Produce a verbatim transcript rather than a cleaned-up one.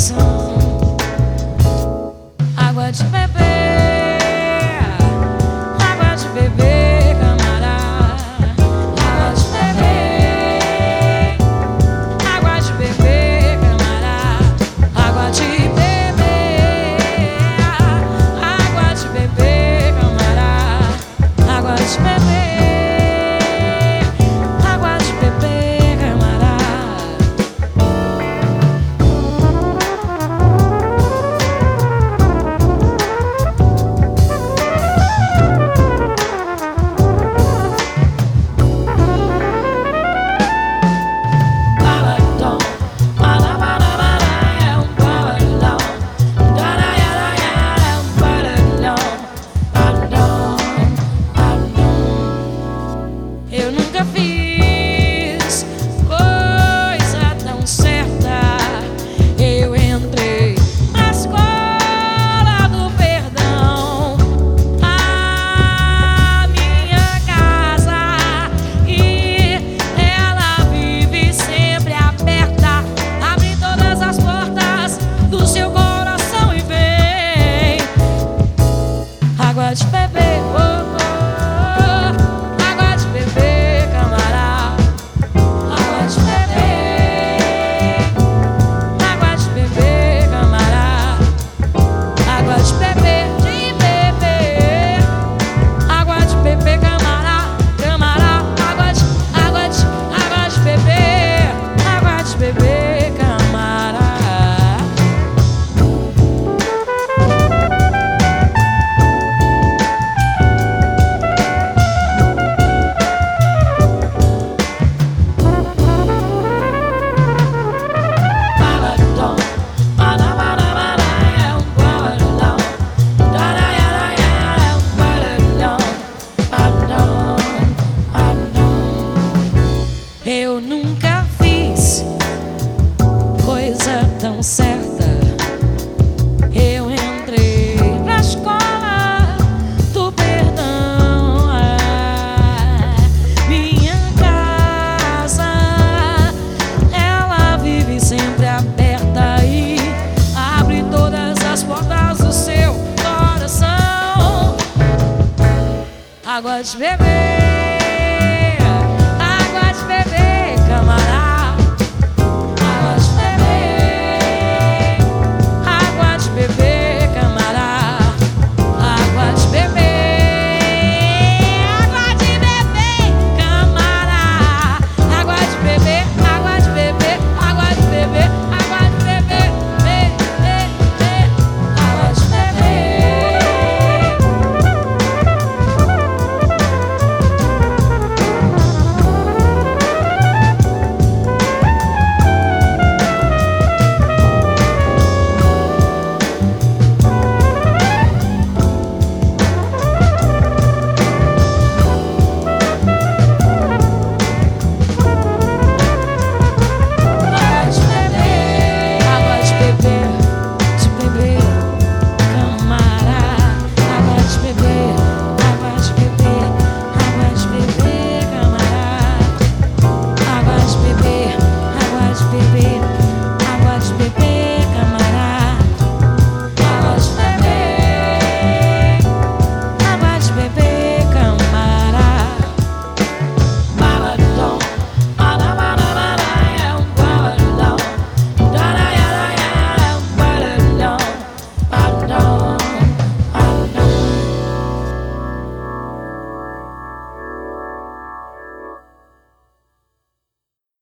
coração. Água de beber, água de beber, camarada. Água de beber, água de beber, camarada. Água de beber, água de beber, camarada. Água de beber. Eu nunca fiz coisa tão certa. Eu entrei na escola do perdão, a minha casa, e ela vive sempre aberta. Abre todas as portas do seu coração e vem. Água de beber, oh, oh. Eu nunca fiz coisa tão certa. Eu entrei pra escola do perdão, a minha casa, ela vive sempre aberta e abre todas as portas do seu coração. Água de beber.